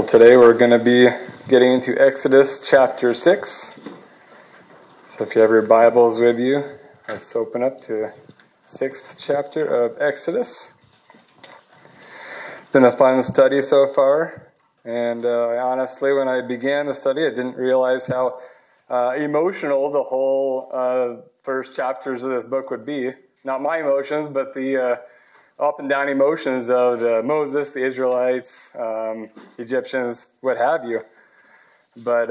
Today we're going to be getting into Exodus chapter 6. So if you have your Bibles with you, let's open up to the 6th chapter of Exodus. It's been a fun study so far, and honestly, when I began the study, I didn't realize how emotional the whole first chapters of this book would be. Not my emotions, but the up and down emotions of Moses, the Israelites, Egyptians, what have you. But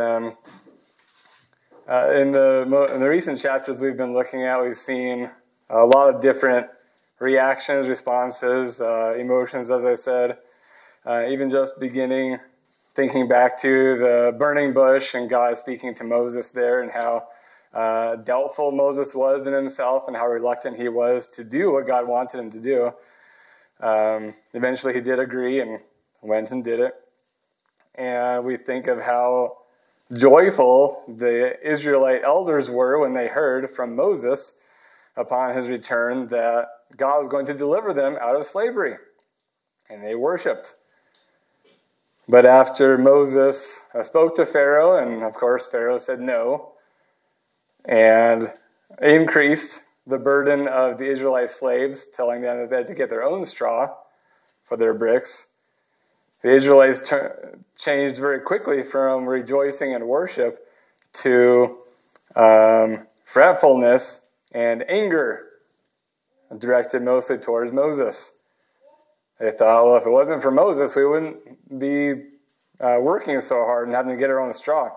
in the recent chapters we've been looking at, we've seen a lot of different reactions, responses, emotions, as I said. Even just thinking back to the burning bush and God speaking to Moses there, and how doubtful Moses was in himself and how reluctant he was to do what God wanted him to do. Eventually he did agree and went and did it. And we think of how joyful the Israelite elders were when they heard from Moses upon his return that God was going to deliver them out of slavery. And they worshiped. But after Moses spoke to Pharaoh, and of course Pharaoh said no, and increased the burden of the Israelite slaves, telling them that they had to get their own straw for their bricks, the Israelites changed very quickly from rejoicing and worship to fretfulness and anger, directed mostly towards Moses. They thought, well, if it wasn't for Moses, we wouldn't be working so hard and having to get our own straw.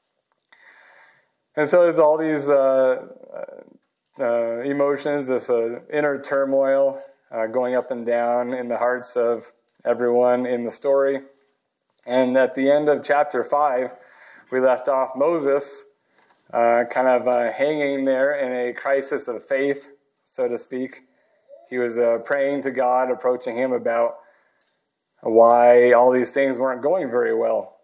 And so there's all these emotions, this inner turmoil going up and down in the hearts of everyone in the story. And at the end of chapter 5, we left off Moses kind of hanging there in a crisis of faith, so to speak. He was praying to God, approaching him about why all these things weren't going very well.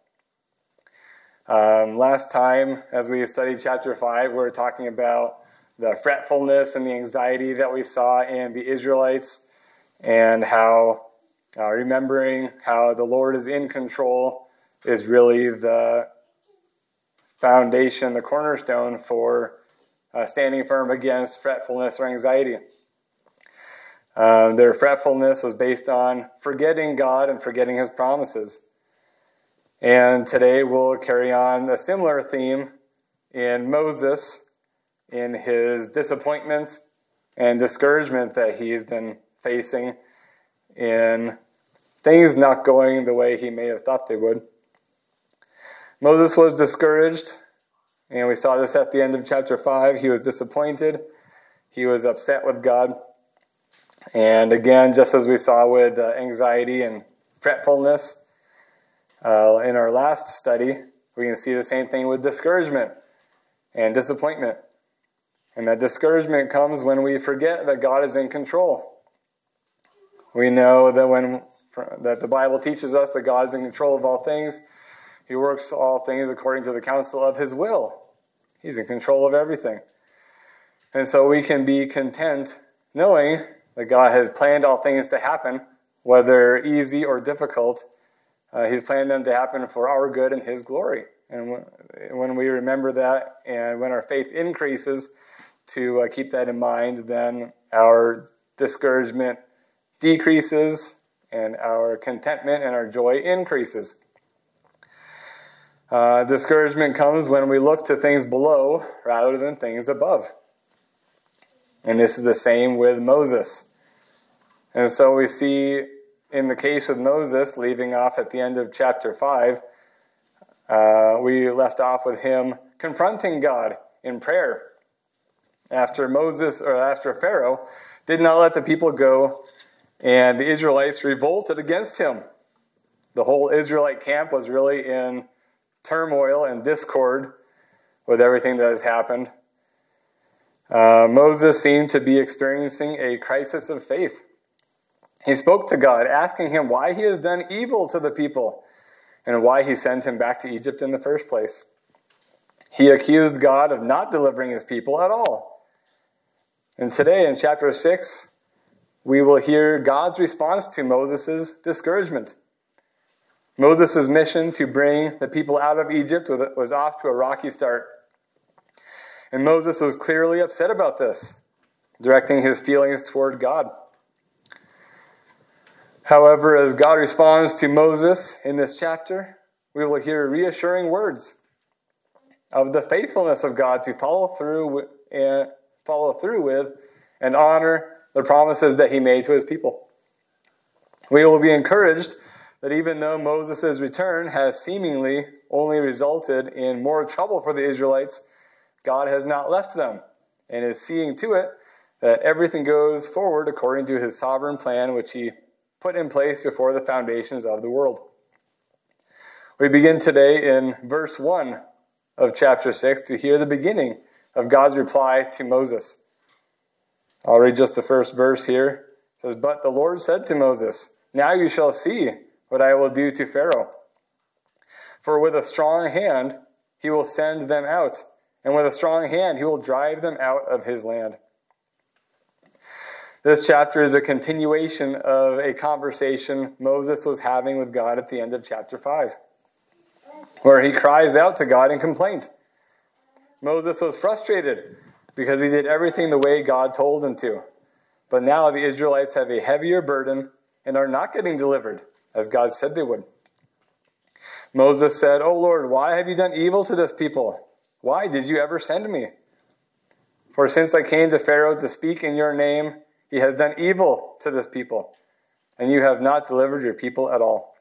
Last time, as we studied chapter 5, we were talking about the fretfulness and the anxiety that we saw in the Israelites, and how remembering how the Lord is in control is really the foundation, the cornerstone for standing firm against fretfulness or anxiety. Their fretfulness was based on forgetting God and forgetting His promises. And today we'll carry on a similar theme in Moses, in his disappointment and discouragement that he's been facing in things not going the way he may have thought they would. Moses was discouraged, and we saw this at the end of chapter 5. He was disappointed. He was upset with God. And again, just as we saw with anxiety and fretfulness in our last study, we can see the same thing with discouragement and disappointment. And that discouragement comes when we forget that God is in control. We know that the Bible teaches us that God is in control of all things. He works all things according to the counsel of His will. He's in control of everything. And so we can be content knowing that God has planned all things to happen, whether easy or difficult. He's planned them to happen for our good and His glory. And when we remember that, and when our faith increases to keep that in mind, then our discouragement decreases and our contentment and our joy increases. Discouragement comes when we look to things below rather than things above. And this is the same with Moses. And so we see in the case of Moses, leaving off at the end of chapter 5, we left off with him confronting God in prayer. After Pharaoh did not let the people go, and the Israelites revolted against him. The whole Israelite camp was really in turmoil and discord with everything that has happened. Moses seemed to be experiencing a crisis of faith. He spoke to God, asking him why he has done evil to the people and why he sent him back to Egypt in the first place. He accused God of not delivering his people at all. And today in chapter 6, we will hear God's response to Moses' discouragement. Moses' mission to bring the people out of Egypt was off to a rocky start. And Moses was clearly upset about this, directing his feelings toward God. However, as God responds to Moses in this chapter, we will hear reassuring words of the faithfulness of God to follow through with and honor the promises that he made to his people. We will be encouraged that even though Moses' return has seemingly only resulted in more trouble for the Israelites, God has not left them and is seeing to it that everything goes forward according to his sovereign plan, which he put in place before the foundations of the world. We begin today in verse 1 of chapter 6 to hear the beginning of God's reply to Moses. I'll read just the first verse here. It says, "But the Lord said to Moses, 'Now you shall see what I will do to Pharaoh. For with a strong hand he will send them out, and with a strong hand he will drive them out of his land.'" This chapter is a continuation of a conversation Moses was having with God at the end of chapter 5, where he cries out to God in complaint. Moses was frustrated because he did everything the way God told him to. But now the Israelites have a heavier burden and are not getting delivered, as God said they would. Moses said, "O Lord, why have you done evil to this people? Why did you ever send me? For since I came to Pharaoh to speak in your name, he has done evil to this people, and you have not delivered your people at all."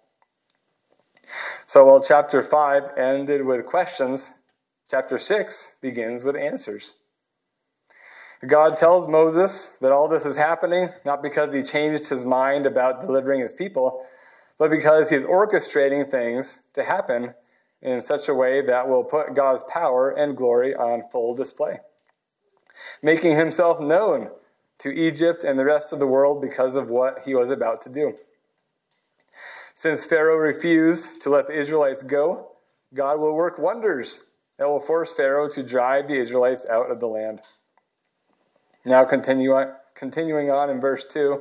So while chapter 5 ended with questions, chapter 6 begins with answers. God tells Moses that all this is happening not because he changed his mind about delivering his people, but because he's orchestrating things to happen in such a way that will put God's power and glory on full display, making himself known to Egypt and the rest of the world because of what he was about to do. Since Pharaoh refused to let the Israelites go, God will work wonders that will force Pharaoh to drive the Israelites out of the land. Now continuing on in verse 2,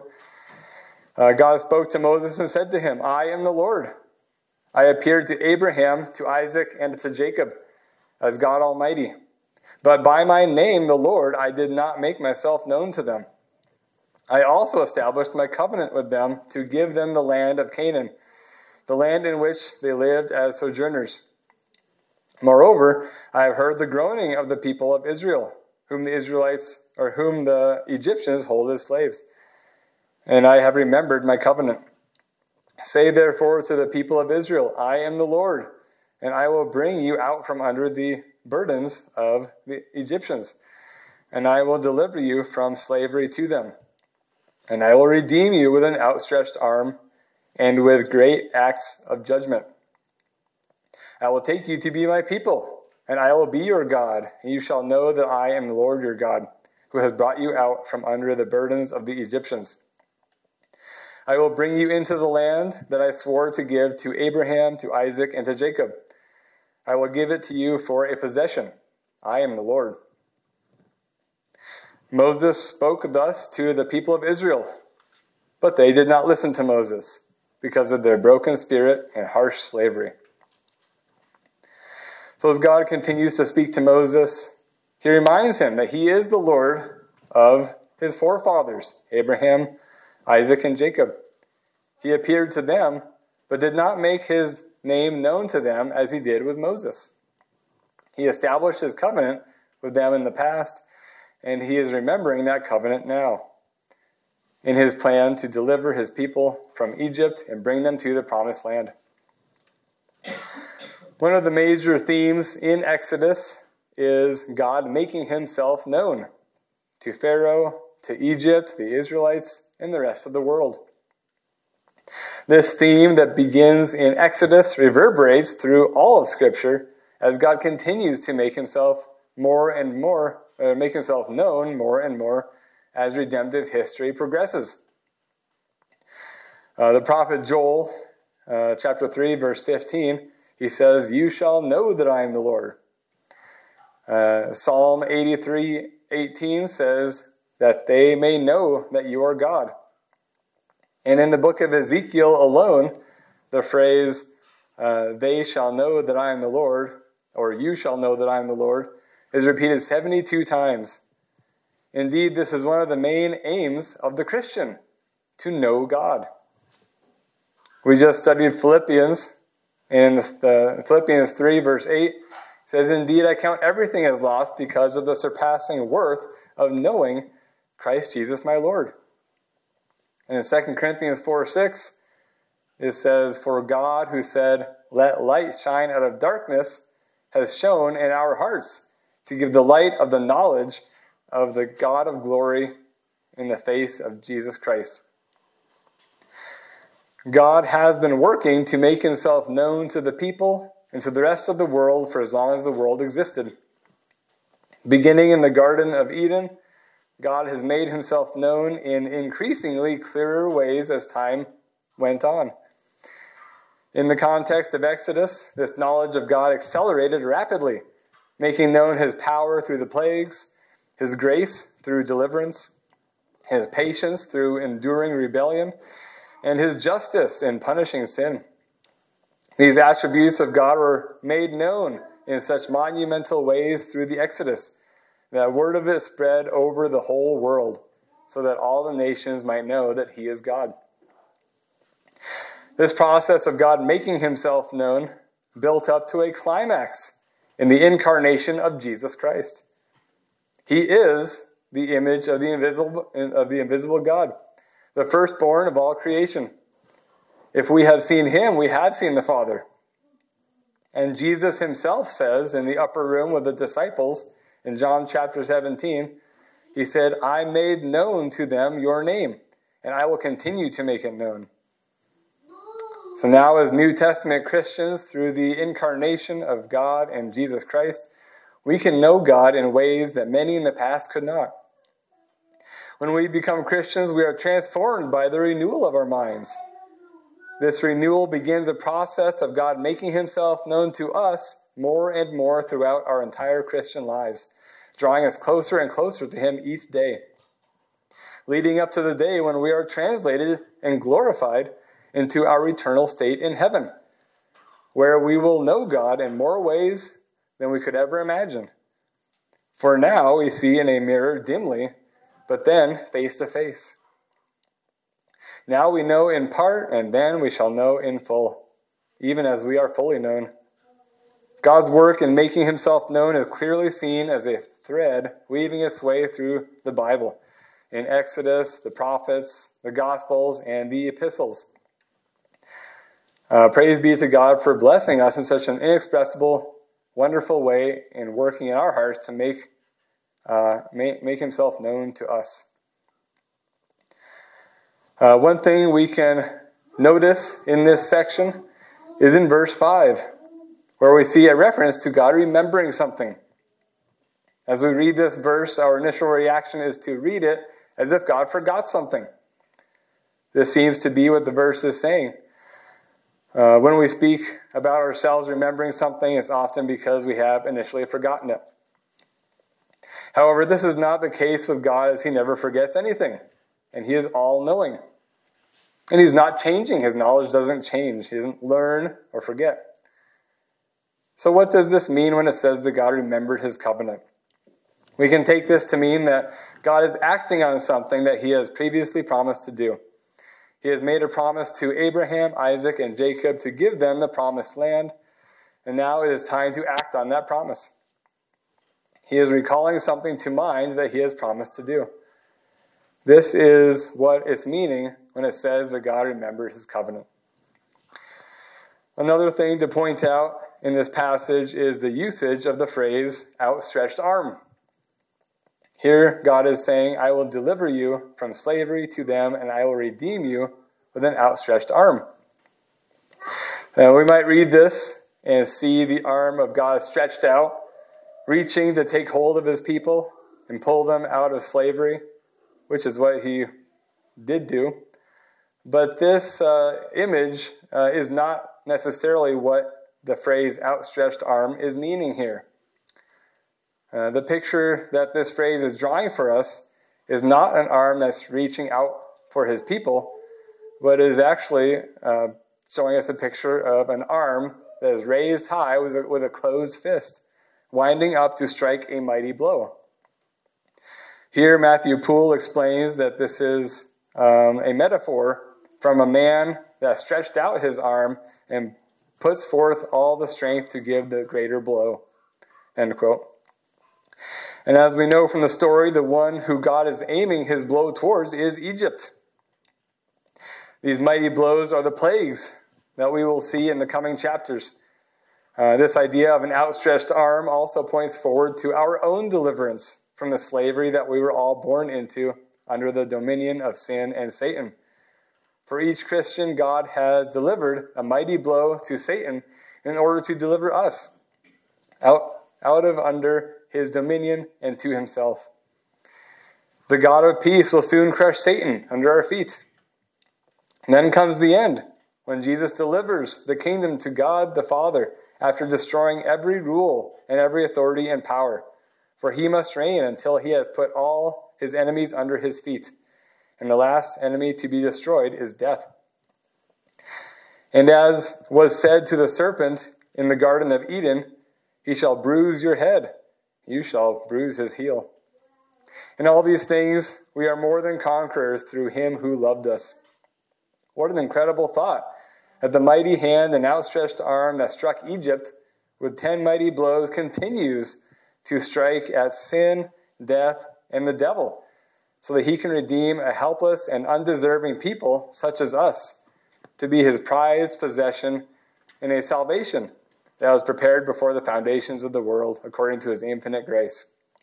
God spoke to Moses and said to him, "I am the Lord. I appeared to Abraham, to Isaac, and to Jacob as God Almighty. But by my name, the Lord, I did not make myself known to them. I also established my covenant with them to give them the land of Canaan, the land in which they lived as sojourners. Moreover, I have heard the groaning of the people of Israel, whom the Egyptians hold as slaves. And I have remembered my covenant. Say therefore to the people of Israel, I am the Lord, and I will bring you out from under the burdens of the Egyptians, and I will deliver you from slavery to them. And I will redeem you with an outstretched arm and with great acts of judgment. I will take you to be my people, and I will be your God, and you shall know that I am the Lord your God, who has brought you out from under the burdens of the Egyptians. I will bring you into the land that I swore to give to Abraham, to Isaac, and to Jacob. I will give it to you for a possession. I am the Lord." Moses spoke thus to the people of Israel, but they did not listen to Moses because of their broken spirit and harsh slavery. So as God continues to speak to Moses, he reminds him that he is the Lord of his forefathers, Abraham, Isaac, and Jacob. He appeared to them, but did not make his name known to them as he did with Moses. He established his covenant with them in the past, and he is remembering that covenant now in his plan to deliver his people from Egypt and bring them to the promised land. One of the major themes in Exodus is God making himself known to Pharaoh, to Egypt, the Israelites, and the rest of the world. This theme that begins in Exodus reverberates through all of Scripture as God continues to make himself known more and more as redemptive history progresses. The prophet Joel, chapter 3, verse 15, he says, "You shall know that I am the Lord." Psalm 83:18 says that they may know that you are God. And in the book of Ezekiel alone, the phrase, they shall know that I am the Lord, or you shall know that I am the Lord, is repeated 72 times. Indeed, this is one of the main aims of the Christian, to know God. We just studied Philippians, and Philippians 3 verse 8 says, "Indeed, I count everything as lost because of the surpassing worth of knowing Christ Jesus my Lord." And in 2 Corinthians 4:6, it says, "For God, who said, 'Let light shine out of darkness,' has shone in our hearts to give the light of the knowledge of the God of glory in the face of Jesus Christ." God has been working to make himself known to the people and to the rest of the world for as long as the world existed. Beginning in the Garden of Eden, God has made himself known in increasingly clearer ways as time went on. In the context of Exodus, this knowledge of God accelerated rapidly, making known his power through the plagues, his grace through deliverance, his patience through enduring rebellion, and his justice in punishing sin. These attributes of God were made known in such monumental ways through the Exodus that word of it spread over the whole world, so that all the nations might know that he is God. This process of God making himself known built up to a climax in the incarnation of Jesus Christ. He is the image of the invisible God, the firstborn of all creation. If we have seen him, we have seen the Father. And Jesus himself says in the upper room with the disciples in John chapter 17, he said, "I made known to them your name, and I will continue to make it known." So now as New Testament Christians, through the incarnation of God and Jesus Christ, we can know God in ways that many in the past could not. When we become Christians, we are transformed by the renewal of our minds. This renewal begins a process of God making himself known to us more and more throughout our entire Christian lives, drawing us closer and closer to him each day, leading up to the day when we are translated and glorified into our eternal state in heaven, where we will know God in more ways than we could ever imagine. For now, we see in a mirror dimly, but then face to face. Now we know in part, and then we shall know in full, even as we are fully known. God's work in making himself known is clearly seen as a thread weaving its way through the Bible, in Exodus, the prophets, the Gospels, and the epistles. Praise be to God for blessing us in such an inexpressible, wonderful way in working in our hearts to make himself known to us. One thing we can notice in this section is in verse 5, where we see a reference to God remembering something. As we read this verse, our initial reaction is to read it as if God forgot something. This seems to be what the verse is saying. When we speak about ourselves remembering something, it's often because we have initially forgotten it. However, this is not the case with God, as he never forgets anything, and he is all-knowing. And he's not changing. His knowledge doesn't change. He doesn't learn or forget. So what does this mean when it says that God remembered his covenant? We can take this to mean that God is acting on something that he has previously promised to do. He has made a promise to Abraham, Isaac, and Jacob to give them the promised land, and now it is time to act on that promise. He is recalling something to mind that he has promised to do. This is what it's meaning when it says that God remembered his covenant. Another thing to point out in this passage is the usage of the phrase outstretched arm. Here, God is saying, "I will deliver you from slavery to them, and I will redeem you with an outstretched arm." Now, we might read this and see the arm of God stretched out, reaching to take hold of his people and pull them out of slavery, which is what he did do. But this image is not necessarily what the phrase outstretched arm is meaning here. The picture that this phrase is drawing for us is not an arm that's reaching out for his people, but is actually showing us a picture of an arm that is raised high with a closed fist, winding up to strike a mighty blow. Here, Matthew Poole explains that this is a metaphor from a man that stretched out his arm and puts forth all the strength to give the greater blow. End quote. And as we know from the story, the one who God is aiming his blow towards is Egypt. These mighty blows are the plagues that we will see in the coming chapters. This idea of an outstretched arm also points forward to our own deliverance from the slavery that we were all born into under the dominion of sin and Satan. For each Christian, God has delivered a mighty blow to Satan in order to deliver us out of under his dominion and to himself. The God of peace will soon crush Satan under our feet. And then comes the end, when Jesus delivers the kingdom to God the Father after destroying every rule and every authority and power. For he must reign until he has put all his enemies under his feet. And the last enemy to be destroyed is death. And as was said to the serpent in the Garden of Eden, he shall bruise your head, you shall bruise his heel. In all these things, we are more than conquerors through him who loved us. What an incredible thought, that the mighty hand and outstretched arm that struck Egypt with 10 mighty blows continues to strike at sin, death, and the devil, so that he can redeem a helpless and undeserving people such as us to be his prized possession in a salvation that was prepared before the foundations of the world according to his infinite grace.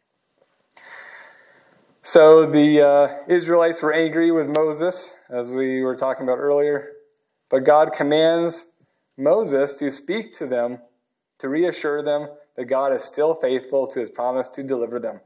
So the Israelites were angry with Moses, as we were talking about earlier, but God commands Moses to speak to them, to reassure them that God is still faithful to his promise to deliver them.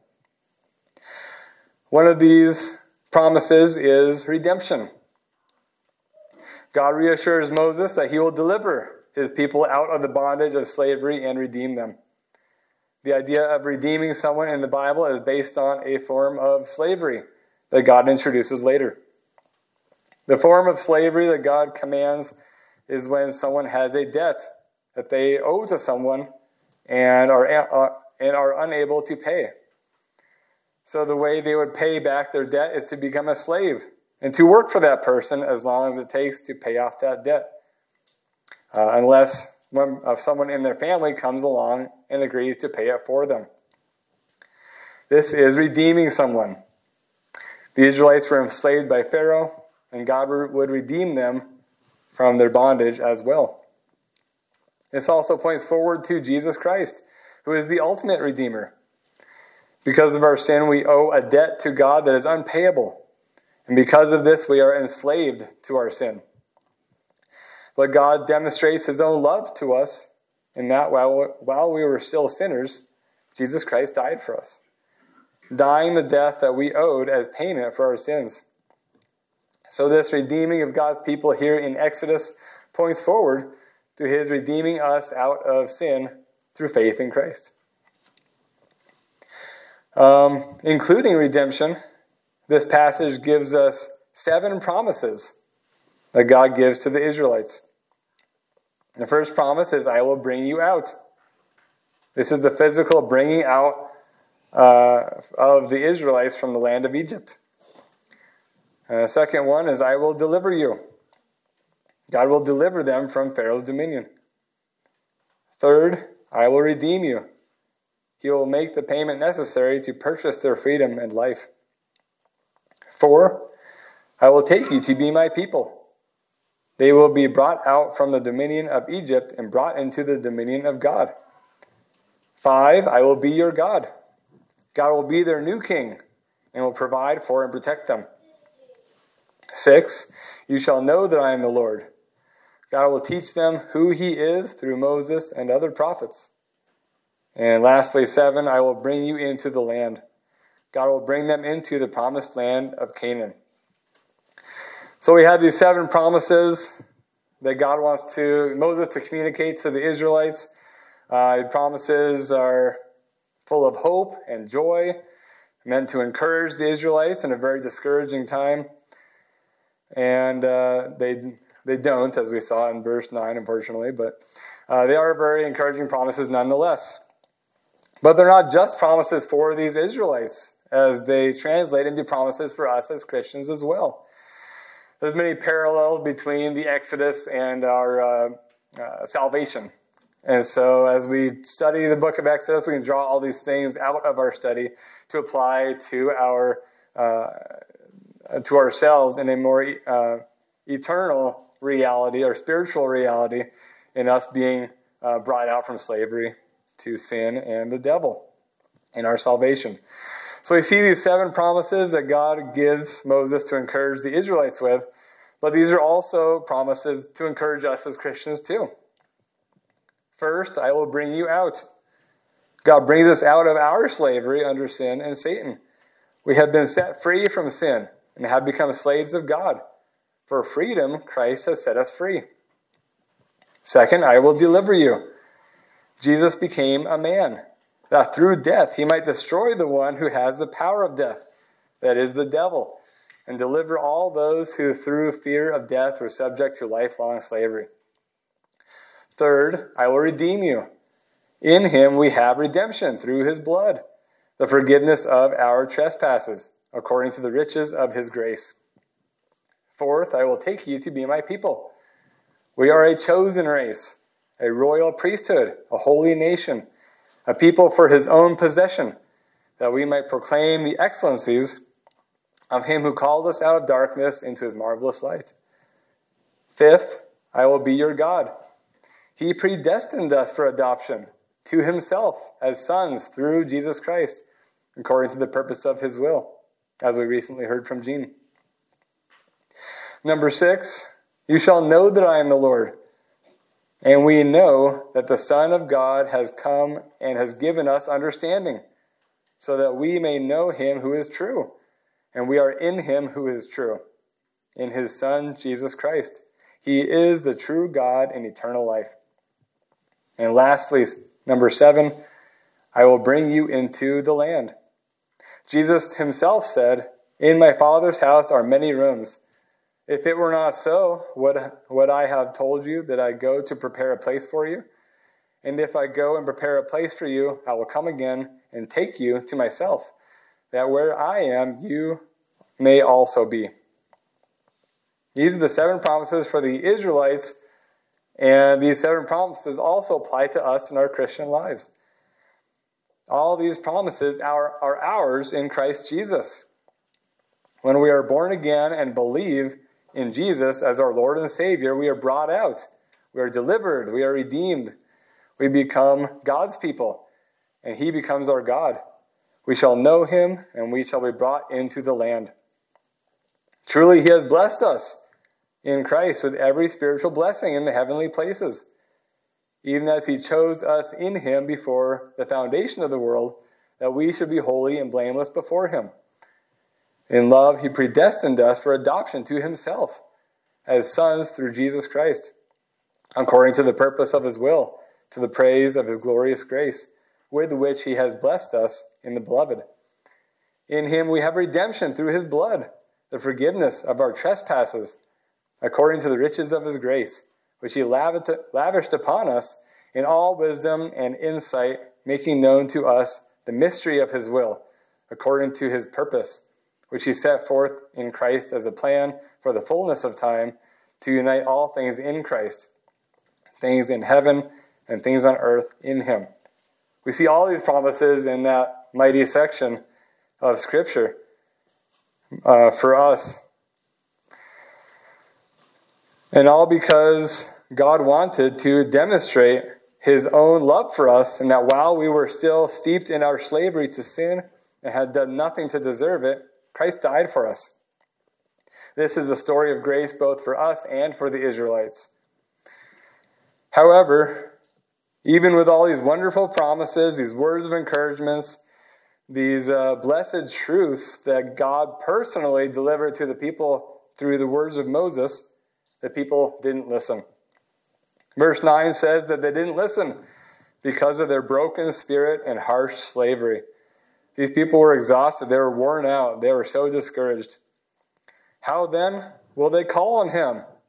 One of these promises is redemption. God reassures Moses that he will deliver his people out of the bondage of slavery and redeem them. The idea of redeeming someone in the Bible is based on a form of slavery that God introduces later. The form of slavery that God commands is when someone has a debt that they owe to someone and are unable to pay. So the way they would pay back their debt is to become a slave and to work for that person as long as it takes to pay off that debt. Unless someone in their family comes along and agrees to pay it for them. This is redeeming someone. The Israelites were enslaved by Pharaoh, and God would redeem them from their bondage as well. This also points forward to Jesus Christ, who is the ultimate Redeemer. Because of our sin, we owe a debt to God that is unpayable. And because of this, we are enslaved to our sin. But God demonstrates his own love to us in that while we were still sinners, Jesus Christ died for us, dying the death that we owed as payment for our sins. So this redeeming of God's people here in Exodus points forward to his redeeming us out of sin through faith in Christ. Including redemption, this passage gives us 7 promises that God gives to the Israelites. The first promise is, I will bring you out. This is the physical bringing out of the Israelites from the land of Egypt. The second one is, I will deliver you. God will deliver them from Pharaoh's dominion. Third, I will redeem you. He will make the payment necessary to purchase their freedom and life. 4, I will take you to be my people. They will be brought out from the dominion of Egypt and brought into the dominion of God. 5, I will be your God. God will be their new king and will provide for and protect them. 6, you shall know that I am the Lord. God will teach them who he is through Moses and other prophets. And lastly, 7, I will bring you into the land. God will bring them into the promised land of Canaan. So we have these 7 promises that God wants Moses to communicate to the Israelites. The promises are full of hope and joy, meant to encourage the Israelites in a very discouraging time. And the they don't, as we saw in verse 9, unfortunately, but they are very encouraging promises nonetheless. But they're not just promises for these Israelites, as they translate into promises for us as Christians as well. There's many parallels between the Exodus and our salvation. And so as we study the book of Exodus, we can draw all these things out of our study to apply to ourselves in a more eternal reality or spiritual reality in us being brought out from slavery to sin and the devil in our salvation. So we see these 7 promises that God gives Moses to encourage the Israelites with, but these are also promises to encourage us as Christians too. First, I will bring you out. God brings us out of our slavery under sin and Satan. We have been set free from sin and have become slaves of God. For freedom, Christ has set us free. Second, I will deliver you. Jesus became a man, that through death he might destroy the one who has the power of death, that is the devil, and deliver all those who through fear of death were subject to lifelong slavery. Third, I will redeem you. In him we have redemption through his blood, the forgiveness of our trespasses, according to the riches of his grace. Fourth, I will take you to be my people. We are a chosen race, a royal priesthood, a holy nation, a people for his own possession, that we might proclaim the excellencies of him who called us out of darkness into his marvelous light. Fifth, I will be your God. He predestined us for adoption to himself as sons through Jesus Christ, according to the purpose of his will, as we recently heard from Gene. Number 6, you shall know that I am the Lord. And we know that the Son of God has come and has given us understanding, so that we may know him who is true. And we are in him who is true, in his Son, Jesus Christ. He is the true God and eternal life. And lastly, number 7, I will bring you into the land. Jesus himself said, in my Father's house are many rooms. If it were not so, would I have told you that I go to prepare a place for you? And if I go and prepare a place for you, I will come again and take you to myself, that where I am, you may also be. These are the 7 promises for the Israelites, and these 7 promises also apply to us in our Christian lives. All these promises are ours in Christ Jesus. When we are born again and believe in Jesus as our Lord and Savior, we are brought out. We are delivered. We are redeemed. We become God's people, and he becomes our God. We shall know him, and we shall be brought into the land. Truly, he has blessed us in Christ with every spiritual blessing in the heavenly places, even as he chose us in him before the foundation of the world, that we should be holy and blameless before him. In love, he predestined us for adoption to himself as sons through Jesus Christ, according to the purpose of his will, to the praise of his glorious grace, with which he has blessed us in the beloved. In him we have redemption through his blood, the forgiveness of our trespasses, according to the riches of his grace, which he lavished upon us in all wisdom and insight, making known to us the mystery of his will, according to his purpose, which he set forth in Christ as a plan for the fullness of time, to unite all things in Christ, things in heaven and things on earth in him. We see all these promises in that mighty section of Scripture for us. And all because God wanted to demonstrate his own love for us, and that while we were still steeped in our slavery to sin and had done nothing to deserve it, Christ died for us. This is the story of grace both for us and for the Israelites. However, even with all these wonderful promises, these words of encouragements, these blessed truths that God personally delivered to the people through the words of Moses, the people didn't listen. Verse 9 says that they didn't listen because of their broken spirit and harsh slavery. These people were exhausted. They were worn out. They were so discouraged. How then will they call on him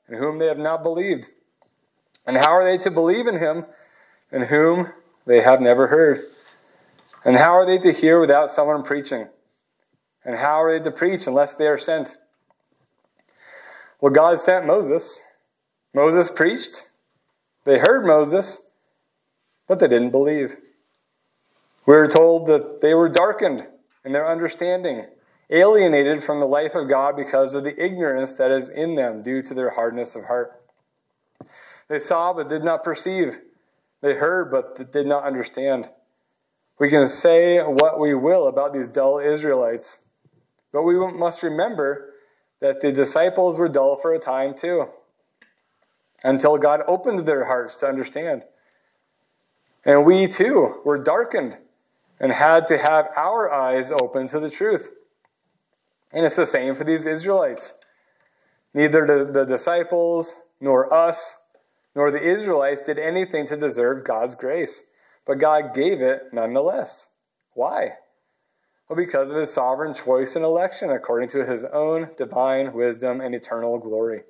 in whom they have not believed? And how are they to believe in him in whom they have never heard? And how are they to hear without someone preaching? And how are they to preach unless they are sent? Well, God sent Moses. Moses preached. They heard Moses, but they didn't believe. We are told that they were darkened in their understanding, alienated from the life of God because of the ignorance that is in them due to their hardness of heart. They saw but did not perceive. They heard but did not understand. We can say what we will about these dull Israelites, but we must remember that the disciples were dull for a time too, until God opened their hearts to understand. And we too were darkened and had to have our eyes open to the truth. And it's the same for these Israelites. Neither the disciples, nor us, nor the Israelites did anything to deserve God's grace. But God gave it nonetheless. Why? Well, because of his sovereign choice and election according to his own divine wisdom and eternal glory.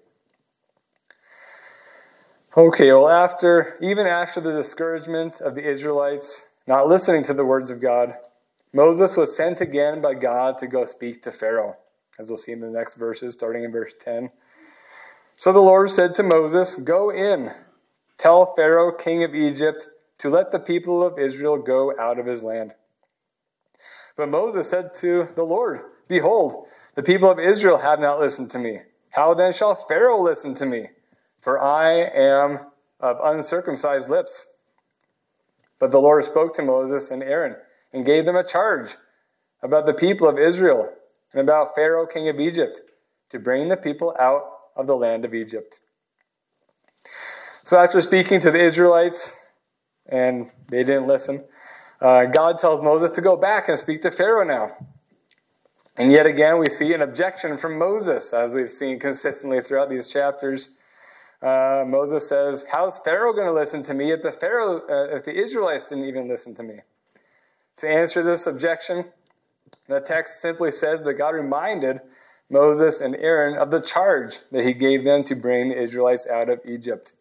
Okay, well, even after the discouragement of the Israelites not listening to the words of God, Moses was sent again by God to go speak to Pharaoh, as we'll see in the next verses, starting in verse 10. So the Lord said to Moses, "Go in, tell Pharaoh, king of Egypt, to let the people of Israel go out of his land." But Moses said to the Lord, "Behold, the people of Israel have not listened to me. How then shall Pharaoh listen to me? For I am of uncircumcised lips." But the Lord spoke to Moses and Aaron and gave them a charge about the people of Israel and about Pharaoh, king of Egypt, to bring the people out of the land of Egypt. So after speaking to the Israelites, and they didn't listen, God tells Moses to go back and speak to Pharaoh now. And yet again, we see an objection from Moses, as we've seen consistently throughout these chapters. Moses says, "How's Pharaoh going to listen to me if the Israelites didn't even listen to me?" To answer this objection, the text simply says that God reminded Moses and Aaron of the charge that he gave them to bring the Israelites out of Egypt.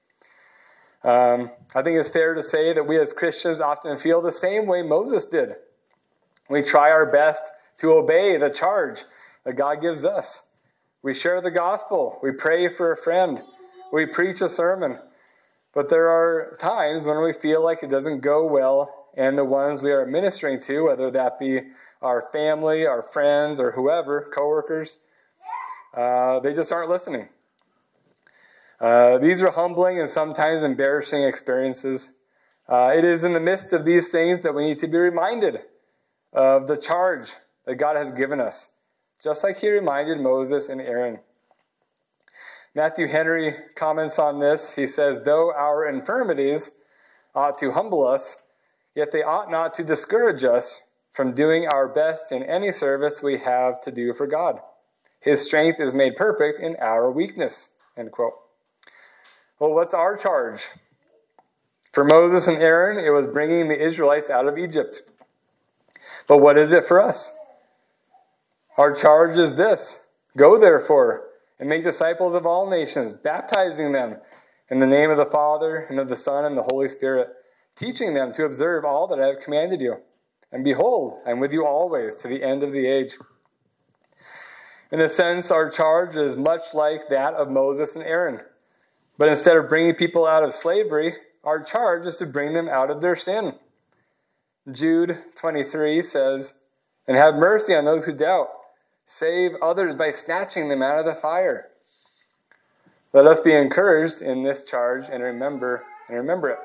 I think it's fair to say that we as Christians often feel the same way Moses did. We try our best to obey the charge that God gives us. We share the gospel. We pray for a friend. We preach a sermon. But there are times when we feel like it doesn't go well, and the ones we are ministering to, whether that be our family, our friends, or whoever, coworkers, they just aren't listening. These are humbling and sometimes embarrassing experiences. It is in the midst of these things that we need to be reminded of the charge that God has given us, just like he reminded Moses and Aaron. Matthew Henry comments on this. He says, "Though our infirmities ought to humble us, yet they ought not to discourage us from doing our best in any service we have to do for God. His strength is made perfect in our weakness." End quote. Well, what's our charge? For Moses and Aaron, it was bringing the Israelites out of Egypt. But what is it for us? Our charge is this: "Go therefore and make disciples of all nations, baptizing them in the name of the Father and of the Son and the Holy Spirit, teaching them to observe all that I have commanded you. And behold, I am with you always to the end of the age." In a sense, our charge is much like that of Moses and Aaron. But instead of bringing people out of slavery, our charge is to bring them out of their sin. Jude 23 says, "And have mercy on those who doubt. Save others by snatching them out of the fire." Let us be encouraged in this charge and remember it.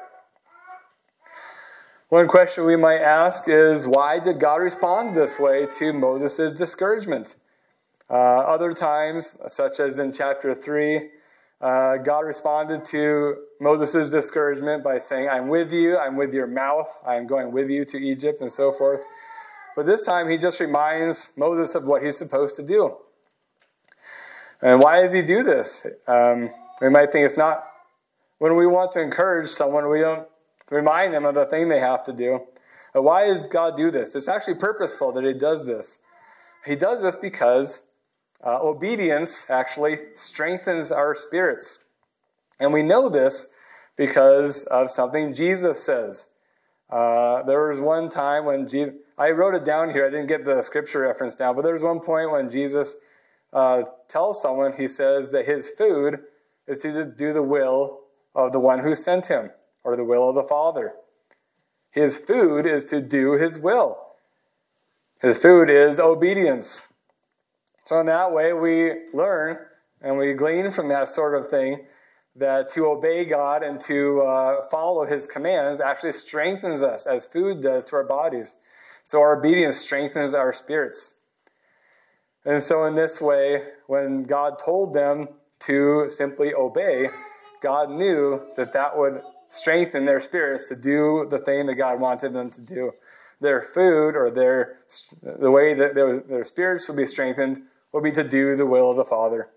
One question we might ask is, why did God respond this way to Moses' discouragement? Other times, such as in chapter 3, God responded to Moses' discouragement by saying, "I'm with you, I'm with your mouth, I'm going with you to Egypt," and so forth. But this time he just reminds Moses of what he's supposed to do. And why does he do this? We might think it's not, when we want to encourage someone, we don't remind them of the thing they have to do. But why does God do this? It's actually purposeful that he does this. He does this because obedience actually strengthens our spirits. And we know this because of something Jesus says. There was one time when Jesus, I wrote it down here, I didn't get the scripture reference down, but there was one point when Jesus tells someone, he says that his food is to do the will of the one who sent him, or the will of the Father. His food is to do his will. His food is obedience. So in that way we learn and we glean from that sort of thing that to obey God and to follow his commands actually strengthens us as food does to our bodies. So our obedience strengthens our spirits. And so in this way, when God told them to simply obey, God knew that that would strengthen their spirits to do the thing that God wanted them to do. Their food, or the way that their spirits would be strengthened, would be to do the will of the Father.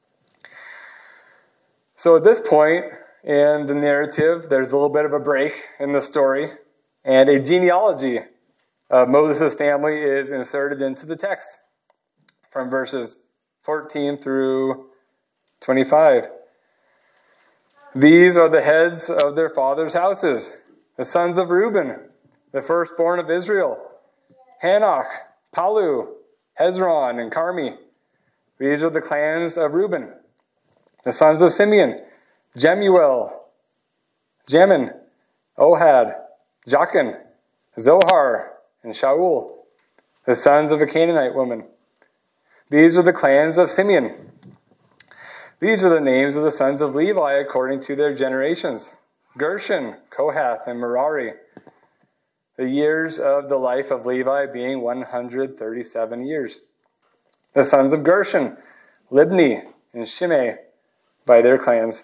So at this point in the narrative, there's a little bit of a break in the story, and a genealogy of Moses' family is inserted into the text from verses 14 through 25. These are the heads of their fathers' houses, the sons of Reuben, the firstborn of Israel, Hanok, Palu, Hezron, and Carmi. These are the clans of Reuben. The sons of Simeon, Jemuel, Jamin, Ohad, Jachin, Zohar, and Shaul. The sons of a Canaanite woman. These are the clans of Simeon. These are the names of the sons of Levi according to their generations: Gershon, Kohath, and Merari. The years of the life of Levi being 137 years. The sons of Gershon, Libni, and Shimei, by their clans.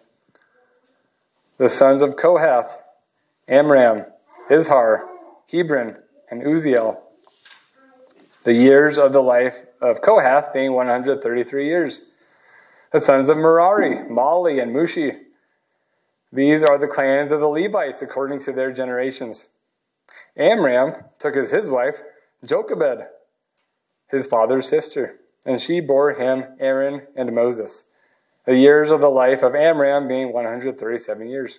The sons of Kohath, Amram, Izhar, Hebron, and Uziel. The years of the life of Kohath being 133 years. The sons of Merari, Mali, and Mushi. These are the clans of the Levites according to their generations. Amram took as his wife Jochebed, his father's sister, and she bore him Aaron and Moses. The years of the life of Amram being 137 years.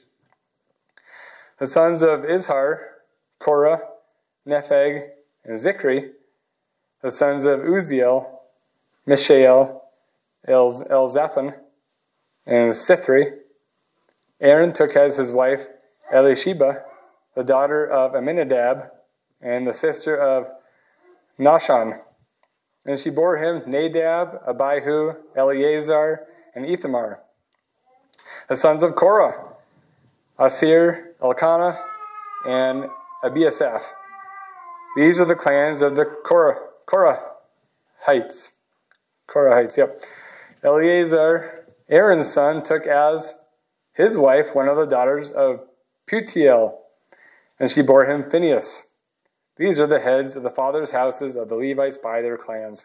The sons of Izhar, Korah, Nepheg, and Zikri. The sons of Uziel, Mishael, Elzaphan, and Sithri. Aaron took as his wife Elisheba, the daughter of Aminadab, and the sister of Nahshon. And she bore him Nadab, Abihu, Eleazar, and Ithamar. The sons of Korah, Asir, Elkanah, and Abiasaph. These are the clans of the Korahites. Korahites, yep. Eleazar, Aaron's son, took as his wife one of the daughters of Putiel, and she bore him Phinehas. These are the heads of the fathers' houses of the Levites by their clans.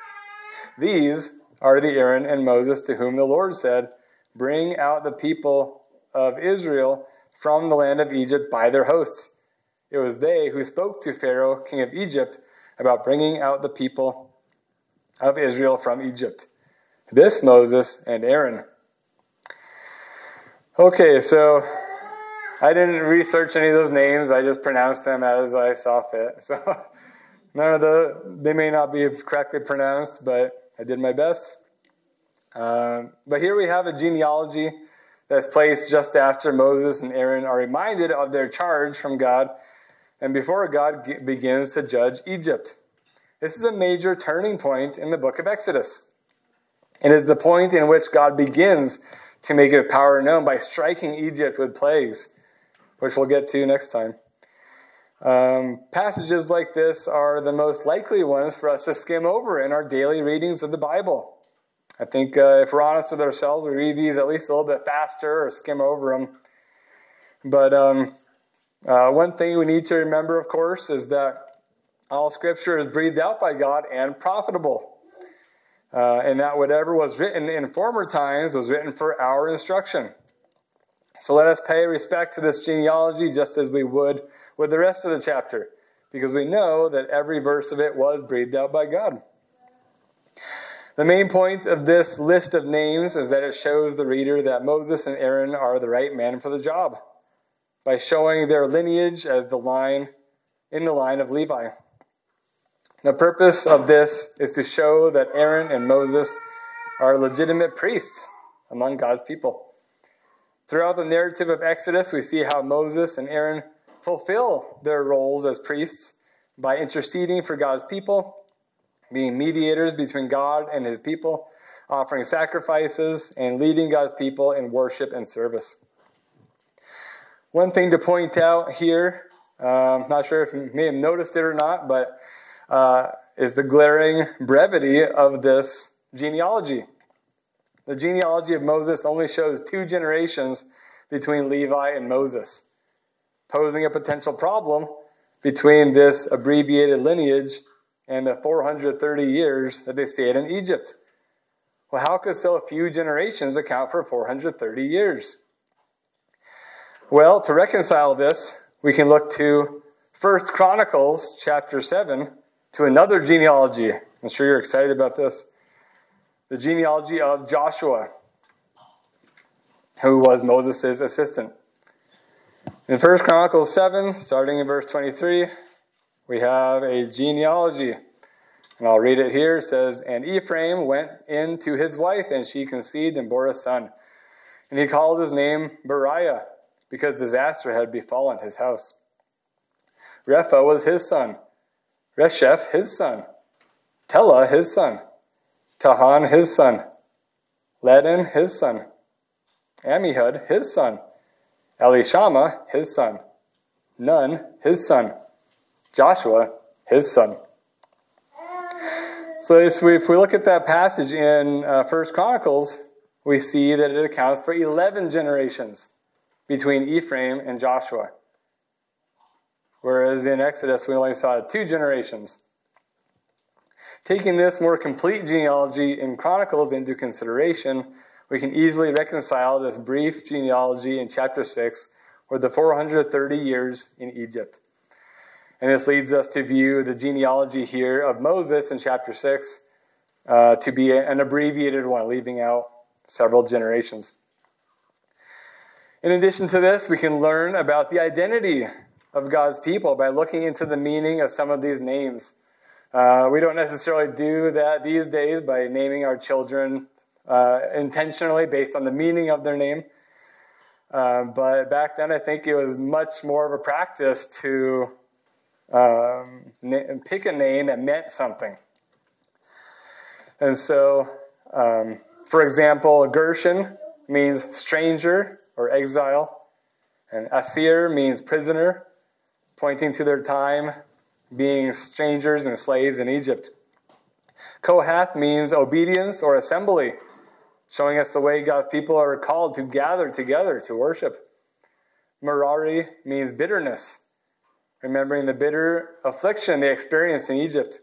These are the Aaron and Moses to whom the Lord said, "Bring out the people of Israel from the land of Egypt by their hosts." It was they who spoke to Pharaoh, king of Egypt, about bringing out the people of Israel from Egypt. This Moses and Aaron. Okay, so I didn't research any of those names. I just pronounced them as I saw fit. So they may not be correctly pronounced, but I did my best. But here we have a genealogy that's placed just after Moses and Aaron are reminded of their charge from God and before God begins to judge Egypt. This is a major turning point in the book of Exodus. It is the point in which God begins to make his power known by striking Egypt with plagues, which we'll get to next time. Passages like this are the most likely ones for us to skim over in our daily readings of the Bible. I think if we're honest with ourselves, we read these at least a little bit faster or skim over them. But one thing we need to remember, of course, is that all Scripture is breathed out by God and profitable. And that whatever was written in former times was written for our instruction. So let us pay respect to this genealogy just as we would with the rest of the chapter, because we know that every verse of it was breathed out by God. The main point of this list of names is that it shows the reader that Moses and Aaron are the right men for the job by showing their lineage as in the line of Levi. The purpose of this is to show that Aaron and Moses are legitimate priests among God's people. Throughout the narrative of Exodus, we see how Moses and Aaron fulfill their roles as priests by interceding for God's people, being mediators between God and his people, offering sacrifices, and leading God's people in worship and service. One thing to point out here, I'm not sure if you may have noticed it or not, but is the glaring brevity of this genealogy. The genealogy of Moses only shows 2 generations between Levi and Moses, posing a potential problem between this abbreviated lineage and the 430 years that they stayed in Egypt. Well, how could so few generations account for 430 years? Well, to reconcile this, we can look to 1 Chronicles chapter 7 to another genealogy. I'm sure you're excited about this. The genealogy of Joshua, who was Moses' assistant. In 1 Chronicles 7, starting in verse 23, we have a genealogy. And I'll read it here. It says, "And Ephraim went in to his wife, and she conceived and bore a son. And he called his name Beriah, because disaster had befallen his house. Repha was his son, Resheph his son, Telah his son, Tahan his son, Ladan his son, Ammihud his son, Elishama his son, Nun his son, Joshua his son." So if we look at that passage in 1 Chronicles, we see that it accounts for 11 generations between Ephraim and Joshua. Whereas in Exodus, we only saw 2 generations. Taking this more complete genealogy in Chronicles into consideration, we can easily reconcile this brief genealogy in chapter 6 with the 430 years in Egypt. And this leads us to view the genealogy here of Moses in chapter 6 to be an abbreviated one, leaving out several generations. In addition to this, we can learn about the identity of God's people by looking into the meaning of some of these names. We don't necessarily do that these days by naming our children intentionally based on the meaning of their name. But back then, I think it was much more of a practice to pick a name that meant something. And so, for example, Gershon means stranger or exile, and Asir means prisoner, pointing to their time being strangers and slaves in Egypt. Kohath means obedience or assembly, showing us the way God's people are called to gather together to worship. Merari means bitterness, remembering the bitter affliction they experienced in Egypt.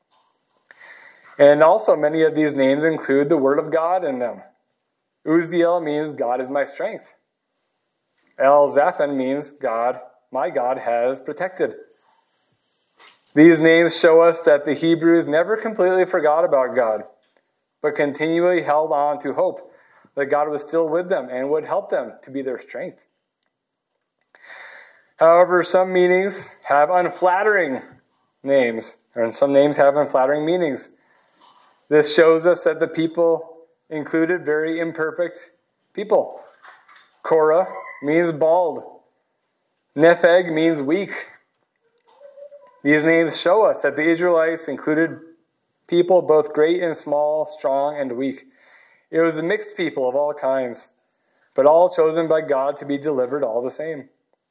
And also many of these names include the word of God in them. Uziel means God is my strength. El-Zaphan means God, my God has protected. These names show us that the Hebrews never completely forgot about God, but continually held on to hope that God was still with them and would help them to be their strength. However, some meanings have unflattering names, and some names have unflattering meanings. This shows us that the people included very imperfect people. Korah means bald. Nepheg means weak. These names show us that the Israelites included people both great and small, strong and weak. It was a mixed people of all kinds, but all chosen by God to be delivered all the same.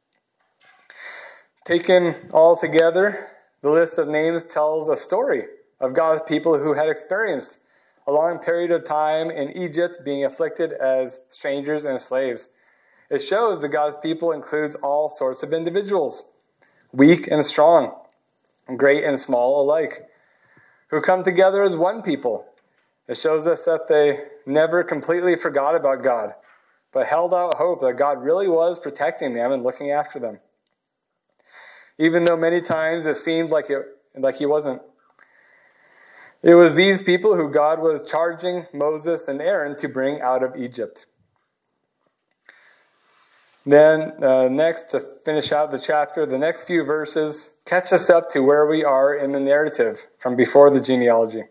Taken all together, the list of names tells a story of God's people who had experienced a long period of time in Egypt being afflicted as strangers and slaves. It shows that God's people includes all sorts of individuals, weak and strong, great and small alike, who come together as one people. It shows us that they never completely forgot about God, but held out hope that God really was protecting them and looking after them. Even though many times it seemed like he wasn't. It was these people who God was charging Moses and Aaron to bring out of Egypt. Then next, to finish out the chapter, the next few verses catch us up to where we are in the narrative from before the genealogy.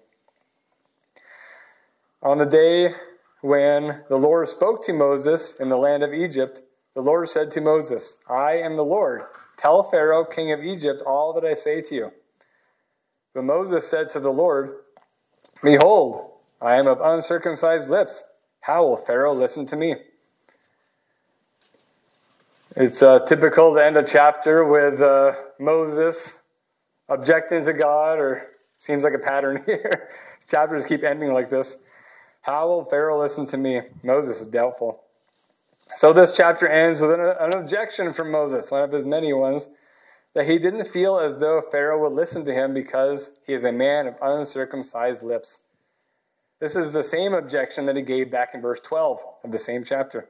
On the day when the Lord spoke to Moses in the land of Egypt, the Lord said to Moses, I am the Lord. Tell Pharaoh, king of Egypt, all that I say to you. But Moses said to the Lord, Behold, I am of uncircumcised lips. How will Pharaoh listen to me? It's typical to end a chapter with Moses objecting to God, or seems like a pattern here. Chapters keep ending like this. How will Pharaoh listen to me? Moses is doubtful. So this chapter ends with an objection from Moses, one of his many ones, that he didn't feel as though Pharaoh would listen to him because he is a man of uncircumcised lips. This is the same objection that he gave back in verse 12 of the same chapter.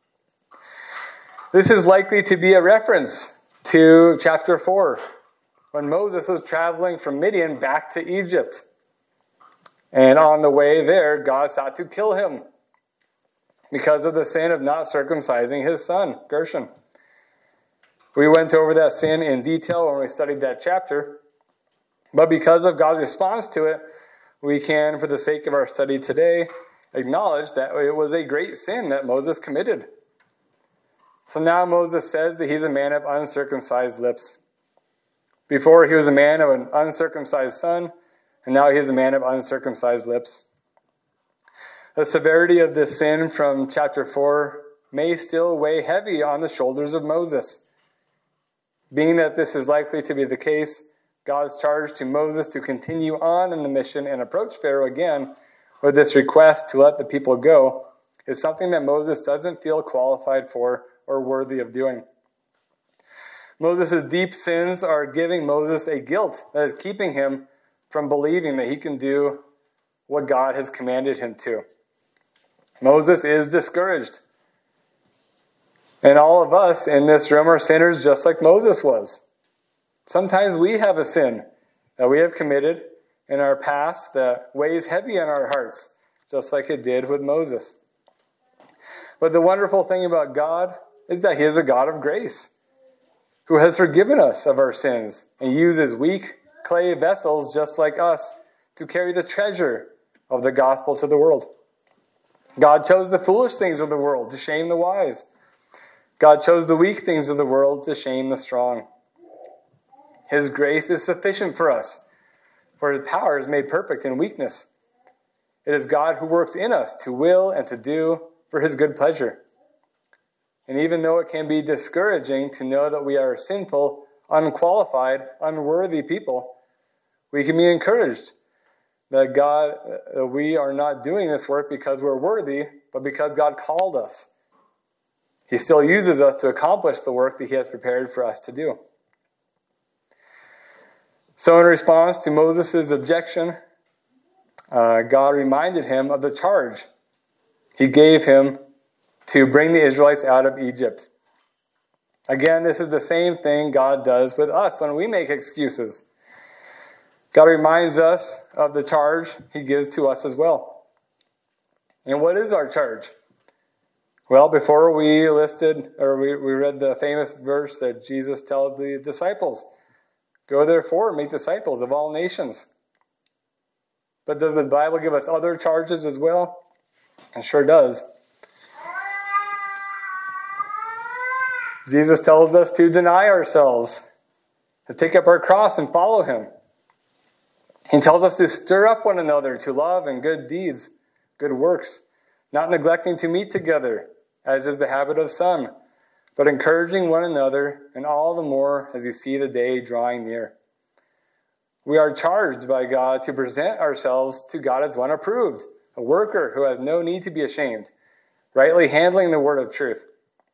This is likely to be a reference to chapter 4, when Moses was traveling from Midian back to Egypt. And on the way there, God sought to kill him because of the sin of not circumcising his son, Gershom. We went over that sin in detail when we studied that chapter. But because of God's response to it, we can, for the sake of our study today, acknowledge that it was a great sin that Moses committed. So now Moses says that he's a man of uncircumcised lips. Before he was a man of an uncircumcised son, and now he is a man of uncircumcised lips. The severity of this sin from chapter 4 may still weigh heavy on the shoulders of Moses. Being that this is likely to be the case, God's charge to Moses to continue on in the mission and approach Pharaoh again with this request to let the people go is something that Moses doesn't feel qualified for or worthy of doing. Moses' deep sins are giving Moses a guilt that is keeping him from believing that he can do what God has commanded him to. Moses is discouraged. And all of us in this room are sinners just like Moses was. Sometimes we have a sin that we have committed in our past that weighs heavy on our hearts, just like it did with Moses. But the wonderful thing about God is that he is a God of grace, who has forgiven us of our sins and uses weak clay vessels just like us to carry the treasure of the gospel to the world. God chose the foolish things of the world to shame the wise. God chose the weak things of the world to shame the strong. His grace is sufficient for us, for his power is made perfect in weakness. It is God who works in us to will and to do for his good pleasure. And even though it can be discouraging to know that we are sinful, unqualified, unworthy people, we can be encouraged that we are not doing this work because we're worthy, but because God called us. He still uses us to accomplish the work that he has prepared for us to do. So in response to Moses' objection, God reminded him of the charge he gave him to bring the Israelites out of Egypt. Again, this is the same thing God does with us when we make excuses. God reminds us of the charge he gives to us as well. And what is our charge? Well, before we read the famous verse that Jesus tells the disciples, go therefore and make disciples of all nations. But does the Bible give us other charges as well? It sure does. Jesus tells us to deny ourselves, to take up our cross and follow him. He tells us to stir up one another to love and good deeds, good works, not neglecting to meet together, as is the habit of some, but encouraging one another, and all the more as you see the day drawing near. We are charged by God to present ourselves to God as one approved, a worker who has no need to be ashamed, rightly handling the word of truth.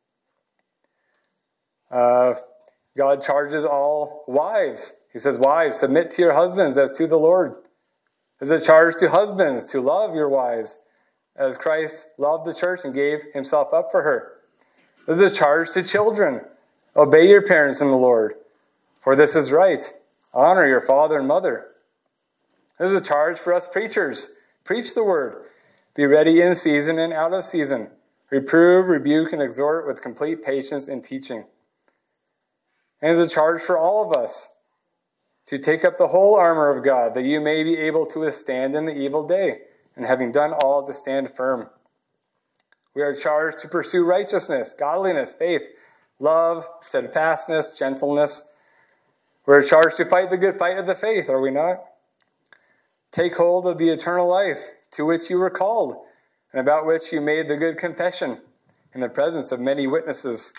God charges all wives. He says, wives, submit to your husbands as to the Lord. There's a charge to husbands to love your wives as Christ loved the church and gave himself up for her. There's a charge to children. Obey your parents in the Lord, for this is right. Honor your father and mother. There's a charge for us preachers. Preach the word. Be ready in season and out of season. Reprove, rebuke, and exhort with complete patience in teaching. And there's a charge for all of us to take up the whole armor of God, that you may be able to withstand in the evil day, and having done all, to stand firm. We are charged to pursue righteousness, godliness, faith, love, steadfastness, gentleness. We're charged to fight the good fight of the faith, are we not? Take hold of the eternal life to which you were called, and about which you made the good confession in the presence of many witnesses.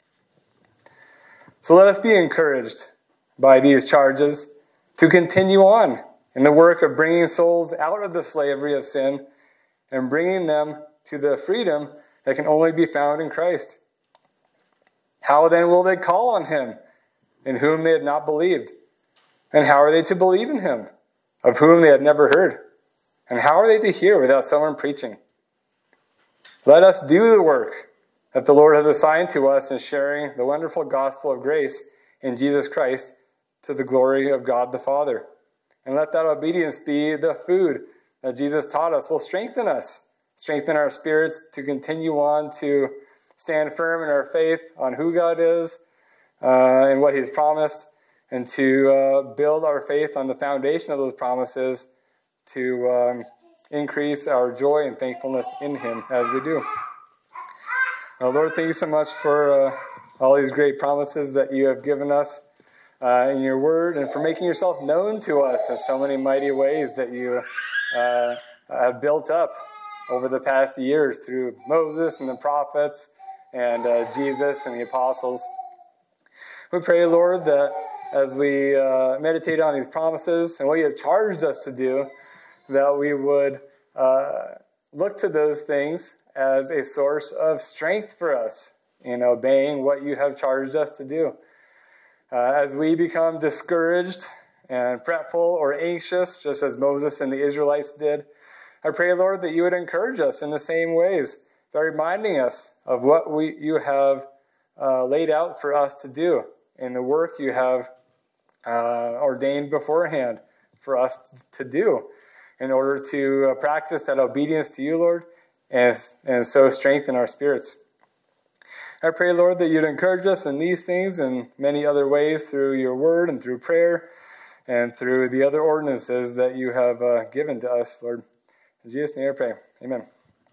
So let us be encouraged by these charges to continue on in the work of bringing souls out of the slavery of sin and bringing them to the freedom that can only be found in Christ. How then will they call on him in whom they have not believed? And how are they to believe in him of whom they have never heard? And how are they to hear without someone preaching? Let us do the work that the Lord has assigned to us in sharing the wonderful gospel of grace in Jesus Christ to the glory of God the Father. And let that obedience be the food that Jesus taught us will strengthen us, strengthen our spirits to continue on to stand firm in our faith on who God is and what he's promised, and to build our faith on the foundation of those promises to increase our joy and thankfulness in him as we do. Lord, thank you so much for all these great promises that you have given us in your word, and for making yourself known to us in so many mighty ways that you have built up over the past years through Moses and the prophets and Jesus and the apostles. We pray, Lord, that as we meditate on these promises and what you have charged us to do, that we would look to those things as a source of strength for us in obeying what you have charged us to do. As we become discouraged and fretful or anxious, just as Moses and the Israelites did, I pray, Lord, that you would encourage us in the same ways by reminding us of what you have laid out for us to do in the work you have ordained beforehand for us to do in order to practice that obedience to you, Lord, and so strengthen our spirits. I pray, Lord, that you'd encourage us in these things and many other ways through your word and through prayer and through the other ordinances that you have given to us, Lord. In Jesus' name I pray. Amen.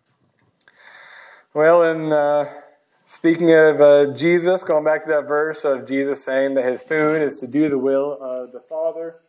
Well, in speaking of Jesus, going back to that verse of Jesus saying that his food is to do the will of the Father,